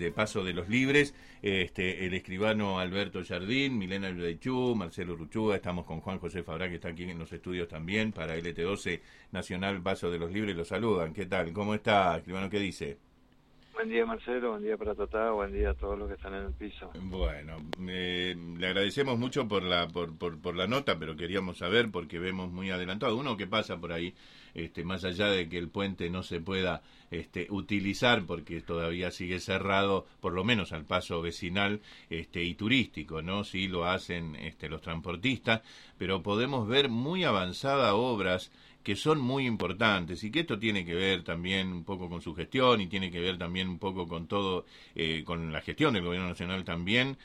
de Paso de los Libres, el escribano Alberto Jardín, Milena Yudaichú, Marcelo Ruchuga, estamos con Juan José Fabra, que está aquí en los estudios también, para LT12 Nacional Paso de los Libres, los saludan. ¿Qué tal? ¿Cómo está, escribano? ¿Qué dice? Buen día, Marcelo, buen día para Tatá, buen día a todos los que están en el piso. Bueno, le agradecemos mucho por la nota, pero queríamos saber, porque vemos muy adelantado, uno que pasa por ahí, más allá de que el puente no se pueda utilizar, porque todavía sigue cerrado, por lo menos al paso vecinal y turístico, ¿no? Sí lo hacen los transportistas, pero podemos ver muy avanzadas obras que son muy importantes y que esto tiene que ver también un poco con su gestión y tiene que ver también un poco con todo, con la gestión del Gobierno Nacional también,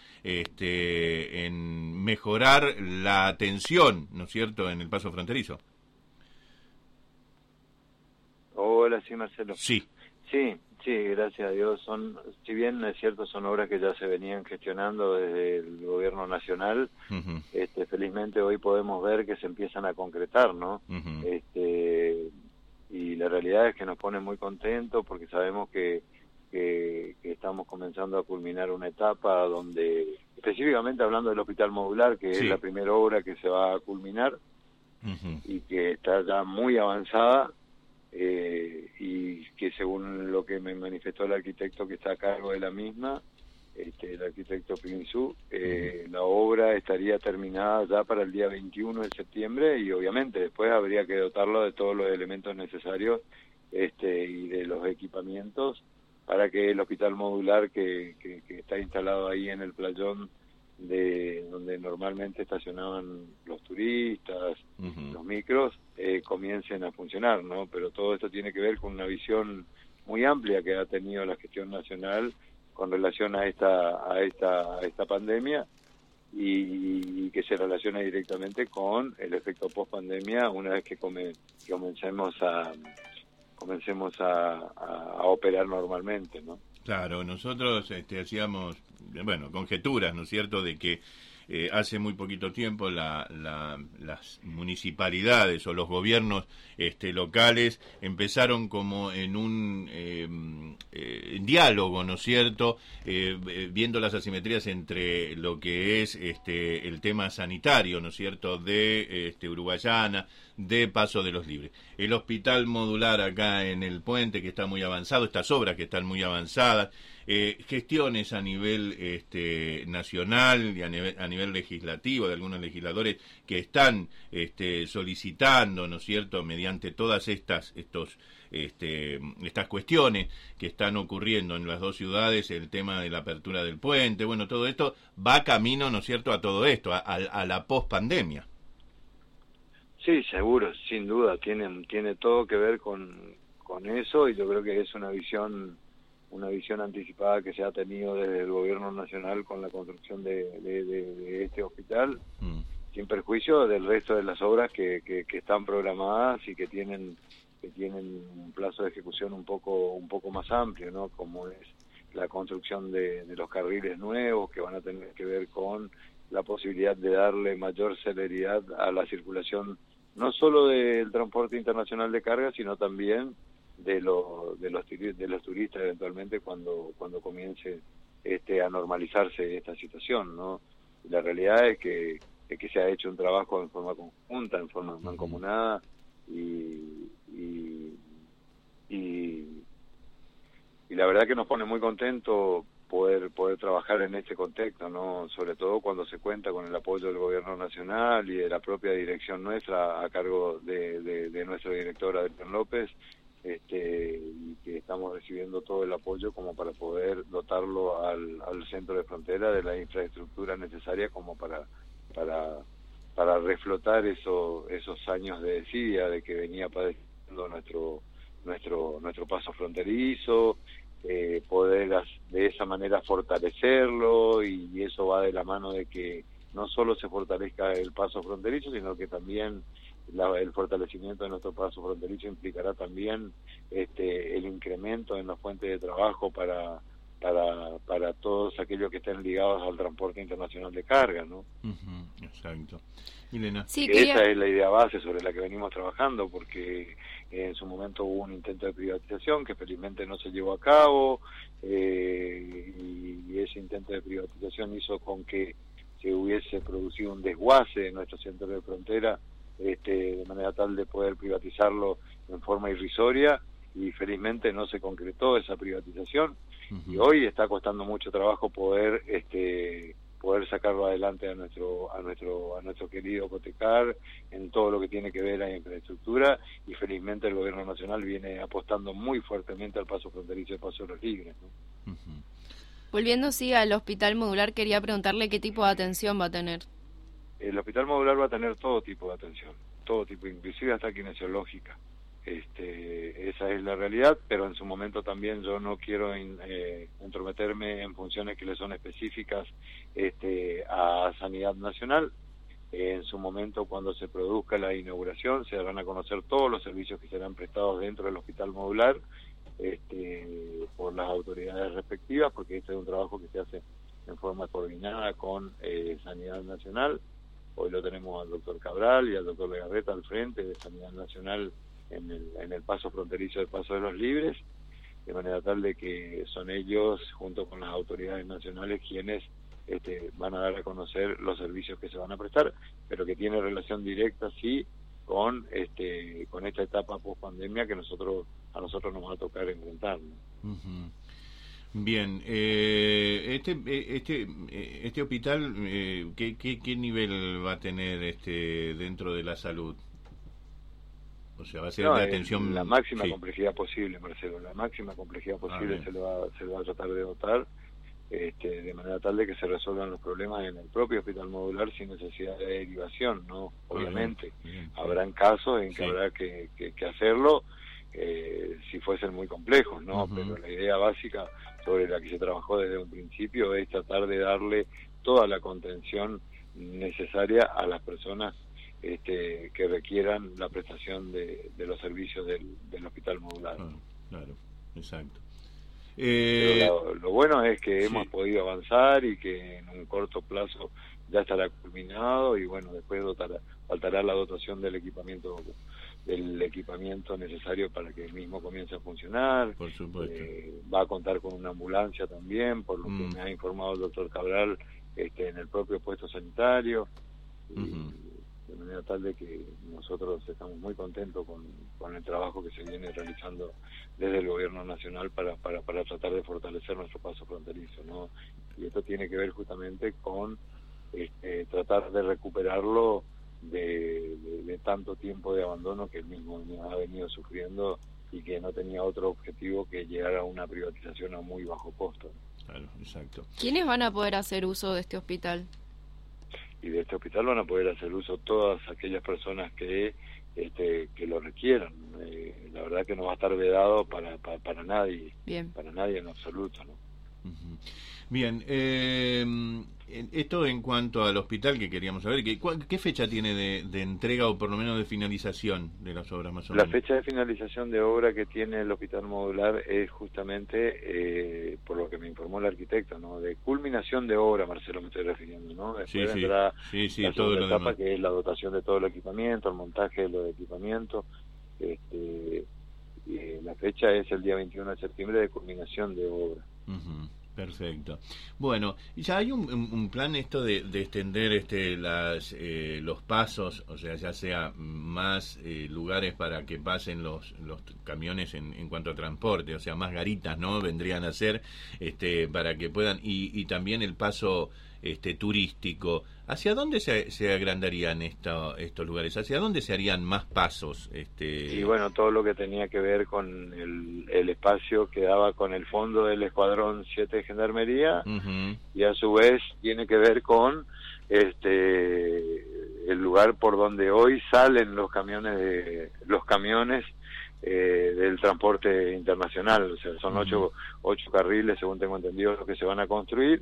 en mejorar la atención, ¿no es cierto?, en el paso fronterizo. Hola, sí, Marcelo. Sí. Sí, gracias a Dios. Si bien es cierto, son obras que ya se venían gestionando desde el Gobierno Nacional. Uh-huh. Felizmente hoy podemos ver que se empiezan a concretar, ¿no? Uh-huh. Y la realidad es que nos pone muy contentos porque sabemos que estamos comenzando a culminar una etapa donde, específicamente hablando del hospital modular, que sí, es la primera obra que se va a culminar, uh-huh, y que está ya muy avanzada, y que según lo que me manifestó el arquitecto que está a cargo de la misma, el arquitecto Pinzú, la obra estaría terminada ya para el día 21 de septiembre y obviamente después habría que dotarlo de todos los elementos necesarios y de los equipamientos para que el hospital modular que está instalado ahí en el playón de donde normalmente estacionaban los turistas, uh-huh, los micros, comiencen a funcionar, ¿no? Pero todo esto tiene que ver con una visión muy amplia que ha tenido la gestión nacional con relación a esta pandemia y que se relaciona directamente con el efecto post pandemia una vez que comencemos a operar normalmente, ¿no? Claro, nosotros hacíamos, conjeturas, ¿no es cierto?, de que hace muy poquito tiempo las municipalidades o los gobiernos locales empezaron como en un diálogo, ¿no es cierto?, viendo las asimetrías entre lo que es el tema sanitario, ¿no es cierto?, de Uruguayana, de Paso de los Libres. El hospital modular acá en el puente, que está muy avanzado, estas obras que están muy avanzadas, gestiones a nivel nacional y a nivel legislativo de algunos legisladores que están solicitando, ¿no es cierto?, mediante todas estas cuestiones que están ocurriendo en las dos ciudades, el tema de la apertura del puente, bueno, todo esto va camino, ¿no es cierto?, a todo esto, a la pospandemia. Sí, seguro, sin duda, tiene todo que ver con eso, y yo creo que es una visión anticipada que se ha tenido desde el Gobierno Nacional con la construcción de este hospital, sin perjuicio del resto de las obras que están programadas y que tienen un plazo de ejecución un poco más amplio, ¿no? Como es la construcción de los carriles nuevos, que van a tener que ver con la posibilidad de darle mayor celeridad a la circulación, no solo del transporte internacional de carga, sino también de los turistas eventualmente cuando comience a normalizarse esta situación, ¿no? La realidad es que se ha hecho un trabajo en forma conjunta, en forma mancomunada, y la verdad que nos pone muy contento poder trabajar en este contexto, ¿no? Sobre todo cuando se cuenta con el apoyo del Gobierno Nacional y de la propia dirección nuestra a cargo de nuestro director Adrián López, y que estamos recibiendo todo el apoyo como para poder dotarlo al centro de frontera de la infraestructura necesaria como para reflotar esos años de desidia de que venía padeciendo nuestro paso fronterizo, poder de esa manera fortalecerlo, y eso va de la mano de que no solo se fortalezca el paso fronterizo, sino que también el fortalecimiento de nuestro paso fronterizo implicará también el incremento en las fuentes de trabajo para todos aquellos que estén ligados al transporte internacional de carga, ¿no? Uh-huh, exacto. Milena. Sí, esa es la idea base sobre la que venimos trabajando, porque en su momento hubo un intento de privatización que felizmente no se llevó a cabo, y intento de privatización hizo con que se hubiese producido un desguace en nuestro centro de frontera, de manera tal de poder privatizarlo en forma irrisoria, y felizmente no se concretó esa privatización. Y hoy está costando mucho trabajo poder sacarlo adelante a nuestro querido Cotecar en todo lo que tiene que ver a infraestructura, y felizmente el gobierno nacional viene apostando muy fuertemente al paso fronterizo de Paso de los Libres, ¿no? Volviendo sí al hospital modular, quería preguntarle qué tipo de atención va a tener. El hospital modular va a tener todo tipo de atención, todo tipo, inclusive hasta kinesiológica. Esa es la realidad, pero en su momento también yo no quiero entrometerme en funciones que le son específicas a Sanidad Nacional. En su momento, cuando se produzca la inauguración, se darán a conocer todos los servicios que serán prestados dentro del hospital modular por las autoridades respectivas, porque este es un trabajo que se hace en forma coordinada con Sanidad Nacional. Hoy lo tenemos al doctor Cabral y al doctor Legarreta al frente de Sanidad Nacional en el paso fronterizo del Paso de los Libres, de manera tal de que son ellos, junto con las autoridades nacionales, quienes van a dar a conocer los servicios que se van a prestar, pero que tiene relación directa, sí, con esta etapa post pandemia que a nosotros nos va a tocar enfrentar, ¿no? Bien, este hospital, ¿qué nivel va a tener dentro de la salud? O sea, va a ser de atención... La máxima complejidad posible, Marcelo, la máxima complejidad posible se lo va a tratar de dotar, de manera tal de que se resuelvan los problemas en el propio hospital modular sin necesidad de derivación, ¿no? Obviamente, habrán casos en que habrá que hacerlo, si fuesen muy complejos, ¿no? Pero la idea básica sobre la que se trabajó desde un principio es tratar de darle toda la contención necesaria a las personas que requieran la prestación de los servicios del hospital modular. Claro, exacto. Pero lo bueno es que hemos podido avanzar y que en un corto plazo ya estará culminado, y bueno, después faltará la dotación del equipamiento necesario para que el mismo comience a funcionar. Por supuesto. Va a contar con una ambulancia también, por lo que me ha informado el doctor Cabral, en el propio puesto sanitario. De manera tal de que nosotros estamos muy contentos con el trabajo que se viene realizando desde el gobierno nacional para tratar de fortalecer nuestro paso fronterizo, ¿no? Y esto tiene que ver justamente con tratar de recuperarlo de tanto tiempo de abandono que el mismo ha venido sufriendo, y que no tenía otro objetivo que llegar a una privatización a muy bajo costo. Claro, exacto. ¿Quiénes van a poder hacer uso de este hospital? Y de este hospital van a poder hacer uso todas aquellas personas que lo requieran. La verdad que no va a estar vedado para nadie. Bien. Para nadie en absoluto, ¿no? Bien, esto en cuanto al hospital, que queríamos saber, ¿qué fecha tiene de entrega, o por lo menos de finalización de las obras más o menos? La fecha de finalización de obra que tiene el hospital modular es justamente, por lo que me informó el arquitecto, ¿no? De culminación de obra, Marcelo, me estoy refiriendo, ¿no? Después vendrá la segunda etapa, que es la dotación de todo el equipamiento, el montaje de los equipamientos. La fecha es el día 21 de septiembre de culminación de obra. Perfecto. Bueno, ya hay un plan esto de extender los pasos, o sea, ya sea más lugares para que pasen los camiones en cuanto a transporte, o sea, más garitas, ¿no? Vendrían a ser para que puedan, y también el paso turístico. ¿Hacia dónde se agrandarían estos lugares? ¿Hacia dónde se harían más pasos? Y bueno, todo lo que tenía que ver con el espacio que daba con el fondo del Escuadrón 7 de Gendarmería, y a su vez tiene que ver con el lugar por donde hoy salen los camiones del transporte internacional. O sea, son 8 carriles, según tengo entendido, los que se van a construir.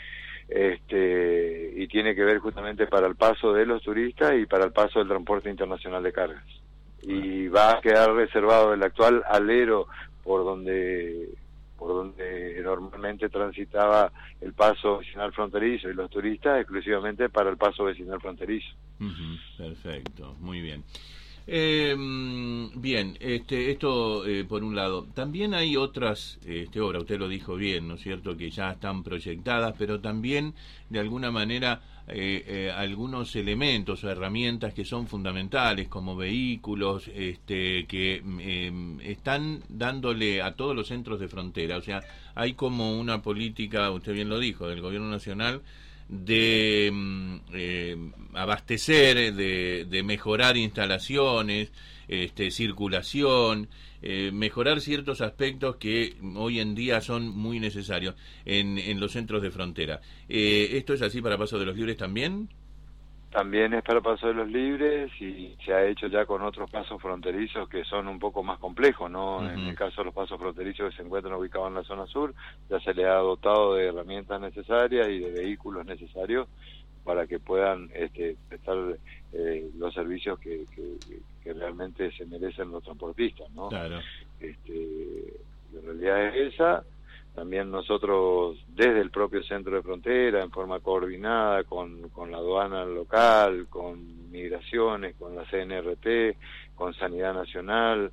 Y tiene que ver justamente para el paso de los turistas y para el paso del transporte internacional de cargas. Y va a quedar reservado el actual alero por donde normalmente transitaba el paso vecinal fronterizo y los turistas, exclusivamente para el paso vecinal fronterizo. Perfecto, muy bien. Bien, esto por un lado. También hay otras obras, usted lo dijo bien, ¿no es cierto?, que ya están proyectadas, pero también de alguna manera algunos elementos o herramientas que son fundamentales, como vehículos que están dándole a todos los centros de frontera. O sea, hay como una política, usted bien lo dijo, del gobierno nacional, de abastecer, de mejorar instalaciones, circulación, mejorar ciertos aspectos que hoy en día son muy necesarios en los centros de frontera. ¿Esto es así para Paso de los Libres también? También es para Paso de los Libres y se ha hecho ya con otros pasos fronterizos que son un poco más complejos, ¿no? Uh-huh. En el caso de los pasos fronterizos que se encuentran ubicados en la zona sur, ya se le ha dotado de herramientas necesarias y de vehículos necesarios para que puedan prestar los servicios que realmente se merecen los transportistas, ¿no? Claro. La realidad es esa. También nosotros, desde el propio centro de frontera, en forma coordinada con la aduana local, con migraciones, con la CNRT, con Sanidad Nacional,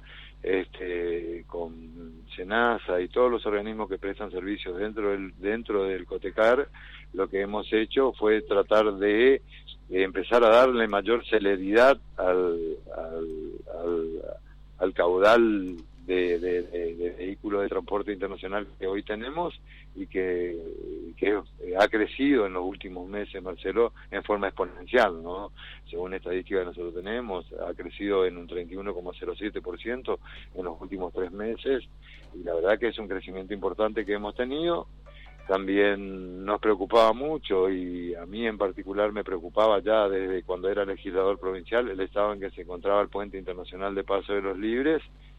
con SENASA y todos los organismos que prestan servicios dentro del COTECAR, lo que hemos hecho fue tratar de empezar a darle mayor celeridad al caudal de vehículos de transporte internacional que hoy tenemos y que ha crecido en los últimos meses, Marcelo, en forma exponencial, ¿no? Según estadísticas que nosotros tenemos, ha crecido en un 31,07% en los últimos 3 meses y la verdad que es un crecimiento importante que hemos tenido. También nos preocupaba mucho y a mí en particular me preocupaba ya desde cuando era legislador provincial el estado en que se encontraba el puente internacional de Paso de los Libres.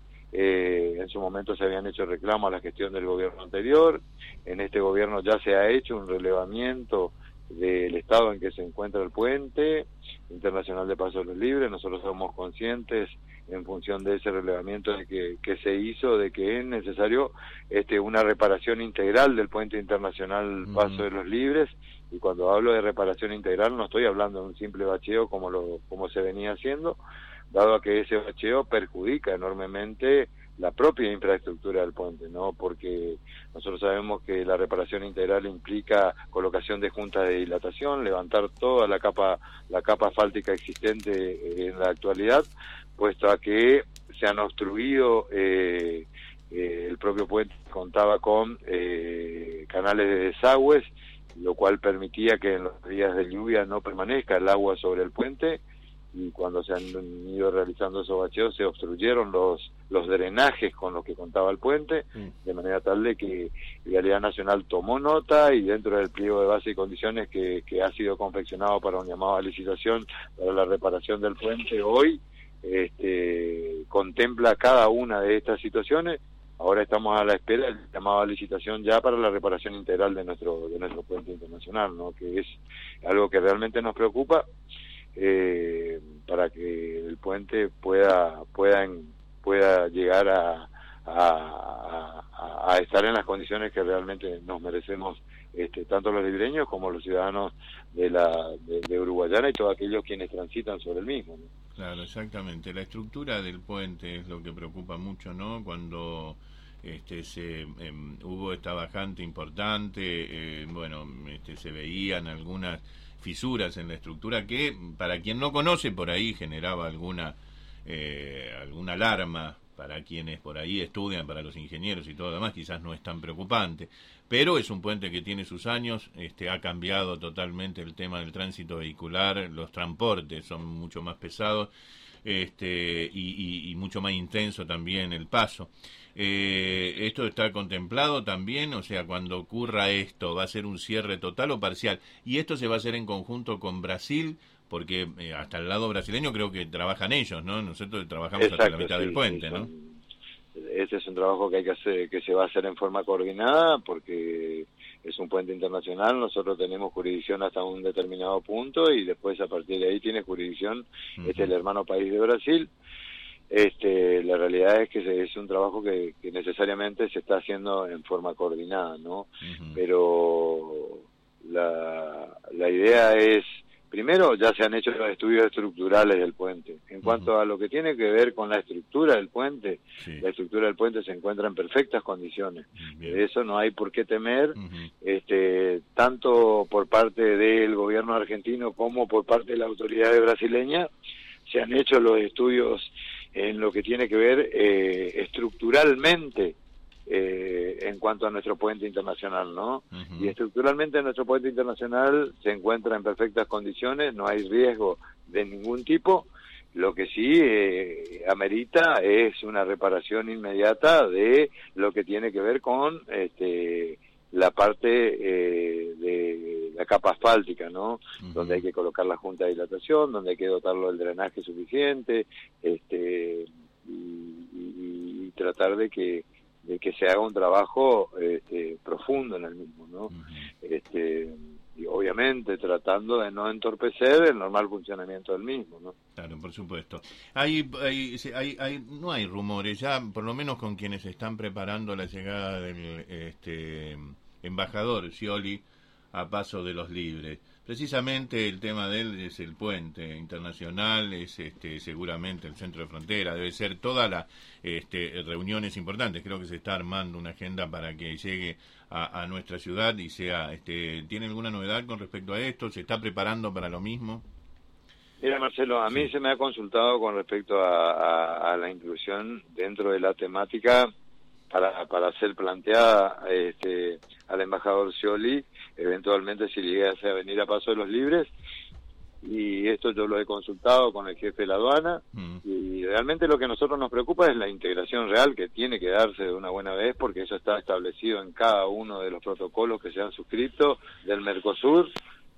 En su momento se habían hecho reclamos a la gestión del gobierno anterior, en este gobierno ya se ha hecho un relevamiento del estado en que se encuentra el puente internacional de Paso de los Libres. Nosotros somos conscientes en función de ese relevamiento que se hizo de que es necesario una reparación integral del puente internacional Paso de los Libres, y cuando hablo de reparación integral no estoy hablando de un simple bacheo como se venía haciendo, dado a que ese bacheo perjudica enormemente la propia infraestructura del puente, ¿no? Porque nosotros sabemos que la reparación integral implica colocación de juntas de dilatación, levantar toda la capa asfáltica existente en la actualidad, puesto a que se han obstruido, el propio puente contaba con canales de desagües, lo cual permitía que en los días de lluvia no permanezca el agua sobre el puente, y cuando se han ido realizando esos bacheos se obstruyeron los drenajes con los que contaba el puente, de manera tal de que Vialidad Nacional tomó nota y dentro del pliego de base y condiciones que ha sido confeccionado para un llamado a licitación para la reparación del puente hoy, contempla cada una de estas situaciones. Ahora estamos a la espera del llamado a licitación ya para la reparación integral de nuestro puente internacional, ¿no? Que es algo que realmente nos preocupa, para que el puente pueda llegar a estar en las condiciones que realmente nos merecemos, tanto los libreños como los ciudadanos de Uruguayana y todos aquellos quienes transitan sobre el mismo, ¿no? Claro, exactamente. La estructura del puente es lo que preocupa mucho, ¿no? Cuando hubo esta bajante importante, se veían algunas fisuras en la estructura que, para quien no conoce, por ahí generaba alguna alarma para quienes por ahí estudian, para los ingenieros y todo lo demás, quizás no es tan preocupante, pero es un puente que tiene sus años, ha cambiado totalmente el tema del tránsito vehicular, los transportes son mucho más pesados, y mucho más intenso también el paso. ¿Esto está contemplado también? O sea, cuando ocurra esto, ¿va a ser un cierre total o parcial? Y esto se va a hacer en conjunto con Brasil, porque hasta el lado brasileño creo que trabajan ellos, ¿no? Nosotros trabajamos hasta la mitad del puente, ¿no? Este es un trabajo que hay que hacer, que se va a hacer en forma coordinada, porque es un puente internacional. Nosotros tenemos jurisdicción hasta un determinado punto y después a partir de ahí tiene jurisdicción el hermano país de Brasil. La realidad es que es un trabajo que necesariamente se está haciendo en forma coordinada, ¿no? Pero la idea es, primero, ya se han hecho los estudios estructurales del puente. En cuanto a lo que tiene que ver con la estructura del puente, Sí. la estructura del puente se encuentra en perfectas condiciones. Bien. De eso no hay por qué temer, tanto por parte del gobierno argentino como por parte de la autoridad brasileña. Se han hecho los estudios en lo que tiene que ver estructuralmente en cuanto a nuestro puente internacional, ¿no? Y estructuralmente nuestro puente internacional se encuentra en perfectas condiciones, no hay riesgo de ningún tipo. Lo que sí amerita es una reparación inmediata de lo que tiene que ver con la parte de la capa asfáltica, ¿no? Donde hay que colocar la junta de dilatación, donde hay que dotarlo del drenaje suficiente, y tratar de que se haga un trabajo profundo en el mismo, ¿no? Y obviamente tratando de no entorpecer el normal funcionamiento del mismo, ¿no? Claro, por supuesto. No hay rumores, ya por lo menos con quienes están preparando la llegada del embajador Scioli a Paso de los Libres. Precisamente el tema de él es el puente internacional, es seguramente el centro de frontera, debe ser todas las reuniones importantes. Creo que se está armando una agenda para que llegue a nuestra ciudad y sea. ¿Tiene alguna novedad con respecto a esto? ¿Se está preparando para lo mismo? Mira, Marcelo, a mí se me ha consultado con respecto a la inclusión dentro de la temática para ser planteada al embajador Scioli, eventualmente si llegase a venir a Paso de los Libres, y esto yo lo he consultado con el jefe de la aduana, y realmente lo que a nosotros nos preocupa es la integración real que tiene que darse de una buena vez, porque eso está establecido en cada uno de los protocolos que se han suscrito del Mercosur,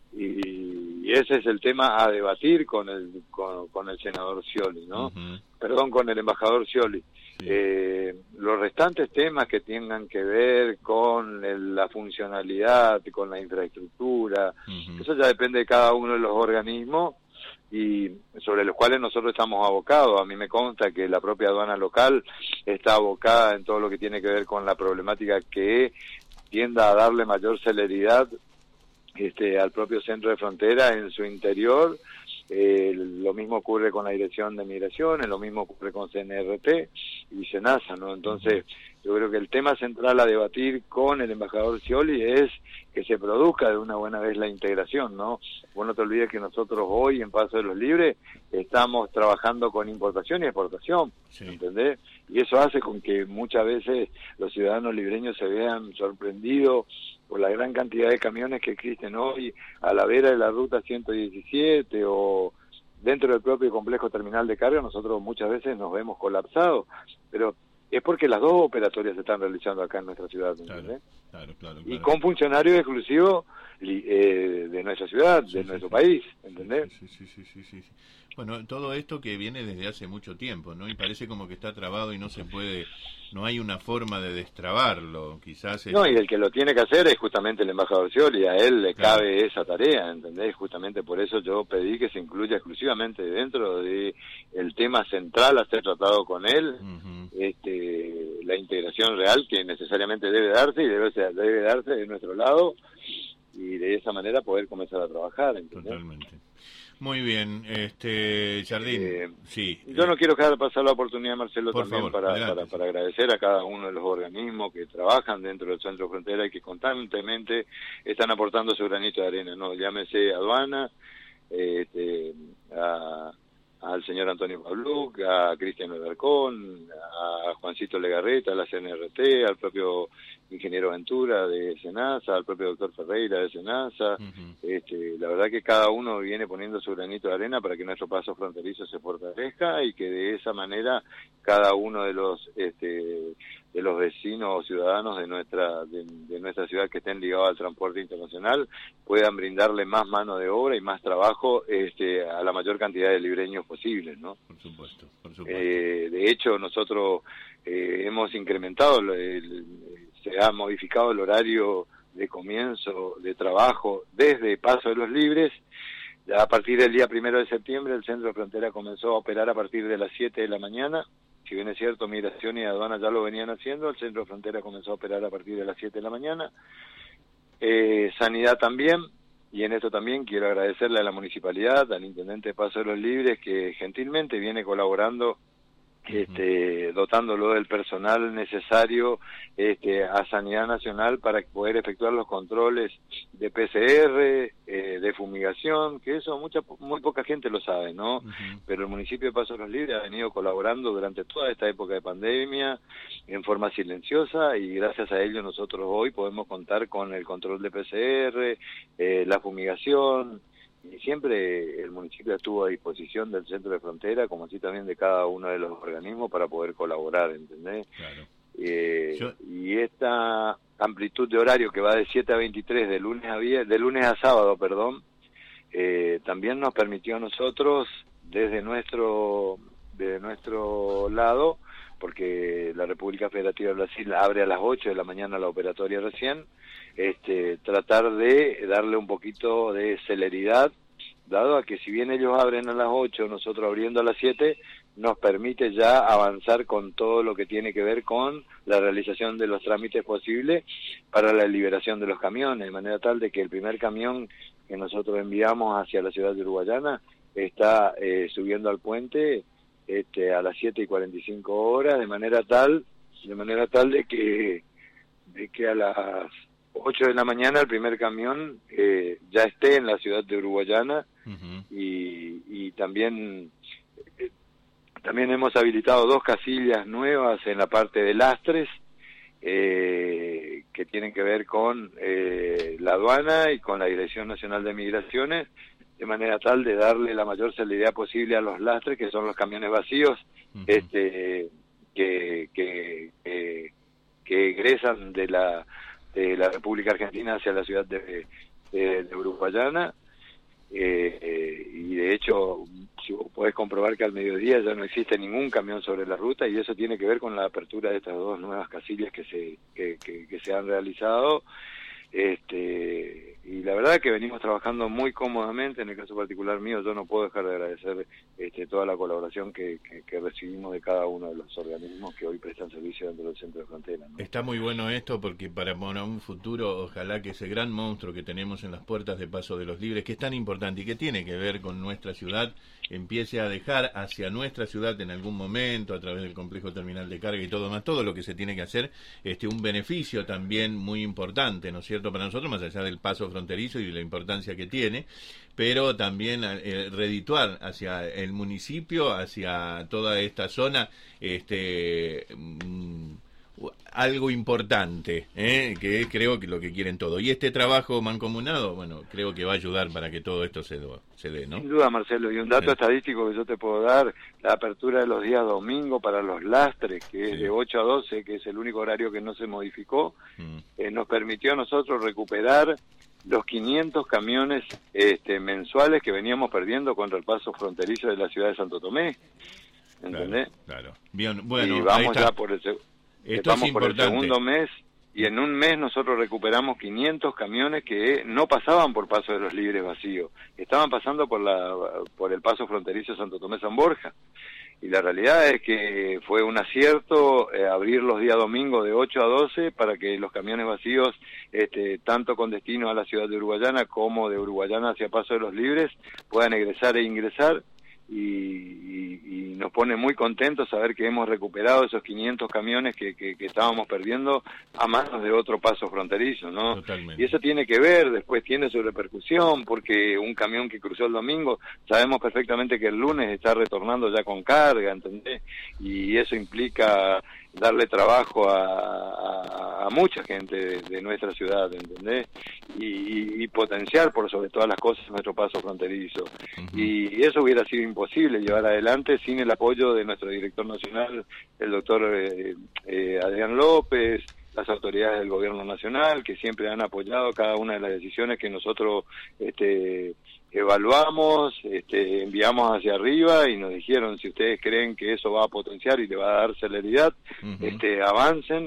y ese es el tema a debatir con el senador Scioli, ¿no? Perdón, con el embajador Scioli. Sí. Los restantes temas que tengan que ver con la funcionalidad, con la infraestructura, eso ya depende de cada uno de los organismos y sobre los cuales nosotros estamos abocados. A mí me consta que la propia aduana local está abocada en todo lo que tiene que ver con la problemática que tienda a darle mayor celeridad al propio centro de frontera en su interior. Lo mismo ocurre con la Dirección de Migraciones, lo mismo ocurre con CNRT y SENASA, ¿no? Entonces, yo creo que el tema central a debatir con el embajador Scioli es que se produzca de una buena vez la integración, ¿no? Vos no te olvides que nosotros hoy en Paso de los Libres estamos trabajando con importación y exportación, ¿entendés? Y eso hace con que muchas veces los ciudadanos libreños se vean sorprendidos por la gran cantidad de camiones que existen hoy a la vera de la ruta 117 o dentro del propio complejo terminal de carga. Nosotros muchas veces nos vemos colapsados, pero es porque las dos operatorias se están realizando acá en nuestra ciudad, ¿entendés? Claro. Y con funcionarios exclusivos de nuestra ciudad, de nuestro país, ¿entendés? Sí. Bueno, todo esto que viene desde hace mucho tiempo, ¿no? Y parece como que está trabado y no se puede, no hay una forma de destrabarlo, quizás. No, y el que lo tiene que hacer es justamente el embajador Scioli, a él le cabe esa tarea, ¿entendés? Justamente por eso yo pedí que se incluya exclusivamente dentro de el tema central a ser tratado con él, la integración real que necesariamente debe darse y debe darse de nuestro lado y de esa manera poder comenzar a trabajar, ¿entendés? Totalmente. Muy bien, Jardín, sí. Yo no quiero dejar pasar la oportunidad, Marcelo, por también favor, para agradecer a cada uno de los organismos que trabajan dentro del Centro Frontera y que constantemente están aportando su granito de arena, ¿no? Llámese aduana, al señor Antonio Pabluc, a Cristian Alarcón, a Juancito Legarreta, a la CNRT, al propio ingeniero Ventura de SENASA, al propio doctor Ferreira de SENASA. La verdad que cada uno viene poniendo su granito de arena para que nuestro paso fronterizo se fortalezca y que de esa manera cada uno de los vecinos o ciudadanos de nuestra ciudad que estén ligados al transporte internacional puedan brindarle más mano de obra y más trabajo a la mayor cantidad de libreños posibles, ¿no? Por supuesto. De hecho, nosotros hemos incrementado, se ha modificado el horario de comienzo de trabajo desde Paso de los Libres. Ya a partir del día 1 de septiembre el Centro de Frontera comenzó a operar a partir de las 7 de la mañana. Si bien es cierto, Migración y Aduana ya lo venían haciendo, el Centro de Frontera comenzó a operar a partir de las 7 de la mañana. Sanidad también, Y en esto también quiero agradecerle a la municipalidad, al intendente de Paso de los Libres, que gentilmente viene colaborando, dotándolo del personal necesario a Sanidad Nacional para poder efectuar los controles de PCR, de fumigación, que eso muy poca gente lo sabe, ¿no? Pero el municipio de Paso de los Libres ha venido colaborando durante toda esta época de pandemia en forma silenciosa, y gracias a ello nosotros hoy podemos contar con el control de PCR, la fumigación. Y siempre el municipio estuvo a disposición del centro de frontera, como así también de cada uno de los organismos, para poder colaborar, ¿entendés? Claro. Y esta amplitud de horario que va de 7 a 23, de lunes a sábado, también nos permitió a nosotros, desde nuestro lado, porque la República Federativa de Brasil abre a las 8 de la mañana la operatoria recién, tratar de darle un poquito de celeridad, dado a que si bien ellos abren a las 8, nosotros abriendo a las 7, nos permite ya avanzar con todo lo que tiene que ver con la realización de los trámites posibles para la liberación de los camiones, de manera tal de que el primer camión que nosotros enviamos hacia la ciudad de Uruguayana está subiendo al puente a las 7:45, de manera tal de que a las 8 de la mañana el primer camión ya esté en la ciudad de Uruguayana. Y también hemos habilitado 2 casillas nuevas en la parte de lastres que tienen que ver con la aduana y con la Dirección Nacional de Migraciones, de manera tal de darle la mayor celeridad posible a los lastres, que son los camiones vacíos que egresan de la República Argentina hacia la ciudad de Uruguayana. Y de hecho, si vos podés comprobar que al mediodía ya no existe ningún camión sobre la ruta, y eso tiene que ver con la apertura de estas 2 nuevas casillas que se han realizado. Y la verdad que venimos trabajando muy cómodamente. En el caso particular mío, yo no puedo dejar de agradecer toda la colaboración que recibimos de cada uno de los organismos que hoy prestan servicio dentro del centro de frontera, ¿no? Está muy bueno esto, porque para un futuro, ojalá que ese gran monstruo que tenemos en las puertas de Paso de los Libres, que es tan importante y que tiene que ver con nuestra ciudad, empiece a dejar hacia nuestra ciudad en algún momento, a través del complejo terminal de carga y todo más, todo lo que se tiene que hacer, un beneficio también muy importante, ¿no es cierto?, para nosotros, más allá del paso fronterizo y de la importancia que tiene, pero también redituar hacia el municipio, hacia toda esta zona, algo importante, que creo que lo que quieren todos. Y este trabajo mancomunado, bueno, creo que va a ayudar para que todo esto se dé, ¿no? Sin duda, Marcelo, y un dato estadístico que yo te puedo dar: la apertura de los días domingo para los lastres, que es de 8 a 12, que es el único horario que no se modificó, nos permitió a nosotros recuperar los 500 camiones mensuales que veníamos perdiendo contra el paso fronterizo de la ciudad de Santo Tomé, ¿entendés? Claro. Bien, bueno, y vamos ya por el segundo mes, y en un mes nosotros recuperamos 500 camiones que no pasaban por Paso de los Libres vacío, estaban pasando por el paso fronterizo Santo Tomé-San Borja. Y la realidad es que fue un acierto abrir los días domingos de 8 a 12 para que los camiones vacíos, tanto con destino a la ciudad de Uruguayana como de Uruguayana hacia Paso de los Libres, puedan egresar e ingresar. Y nos pone muy contentos saber que hemos recuperado esos 500 camiones que estábamos perdiendo a manos de otro paso fronterizo, ¿no? Totalmente. Y eso tiene que ver, después tiene su repercusión, porque un camión que cruzó el domingo, sabemos perfectamente que el lunes está retornando ya con carga, ¿entendés? Y eso implica darle trabajo a mucha gente de nuestra ciudad, ¿entendés? Y potenciar por sobre todas las cosas nuestro paso fronterizo. Y eso hubiera sido imposible llevar adelante sin el apoyo de nuestro director nacional, el doctor Adrián López, las autoridades del gobierno nacional, que siempre han apoyado cada una de las decisiones que nosotros evaluamos, enviamos hacia arriba, y nos dijeron: si ustedes creen que eso va a potenciar y le va a dar celeridad, avancen.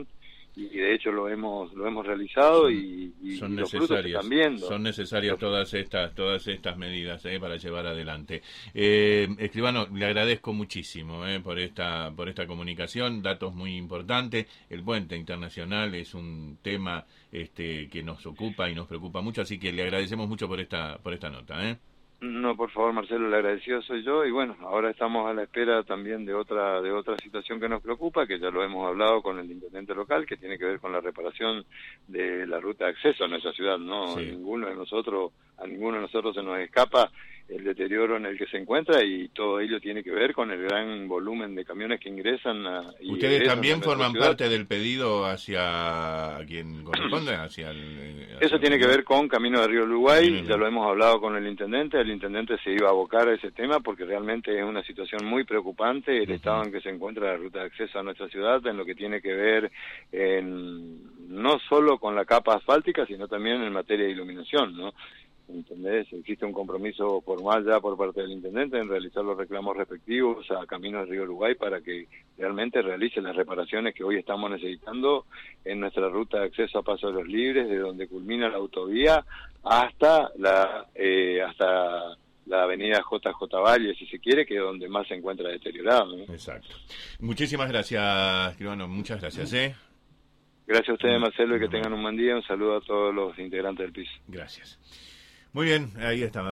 y de hecho lo hemos realizado y son los frutos se están viendo. Son necesarias todas estas medidas para llevar adelante. Escribano, le agradezco muchísimo por esta comunicación, datos muy importantes. El puente internacional es un tema que nos ocupa y nos preocupa mucho, así que le agradecemos mucho por esta nota. No, por favor, Marcelo, el agradecido soy yo, y bueno, ahora estamos a la espera también de otra situación que nos preocupa, que ya lo hemos hablado con el intendente local, que tiene que ver con la reparación de la ruta de acceso a nuestra ciudad, ¿no? Sí. A ninguno de nosotros se nos escapa el deterioro en el que se encuentra, y todo ello tiene que ver con el gran volumen de camiones que ingresan ¿Ustedes también forman parte del pedido hacia quien corresponde? Eso tiene que ver con Camino de Río Uruguay, ya lo hemos hablado con el intendente se iba a abocar a ese tema porque realmente es una situación muy preocupante el estado en que se encuentra la ruta de acceso a nuestra ciudad, en lo que tiene que ver no solo con la capa asfáltica, sino también en materia de iluminación, ¿no? ¿Entendés? Existe un compromiso formal ya por parte del intendente en realizar los reclamos respectivos a Camino de Río Uruguay para que realmente realice las reparaciones que hoy estamos necesitando en nuestra ruta de acceso a Paso de los Libres, de donde culmina la autovía hasta la avenida JJ Valle, si se quiere, que es donde más se encuentra deteriorado, ¿no? Exacto. Muchísimas gracias, escribano, muchas gracias. Gracias a ustedes, Marcelo, y que tengan un buen día. Un saludo a todos los integrantes del piso. Gracias. Muy bien, ahí está.